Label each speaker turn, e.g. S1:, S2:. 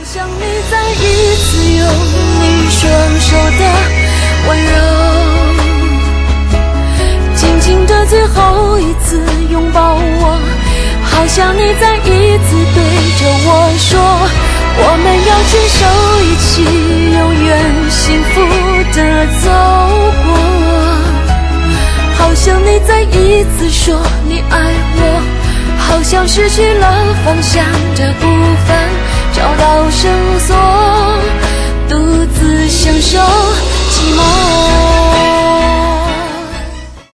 S1: 想你再一次用你双手的温柔，紧紧的最后一次拥抱我，好想你再一次对着我说，我们要牵手一起永远幸福的走过，好想你再一次说你爱我，好像失去了方向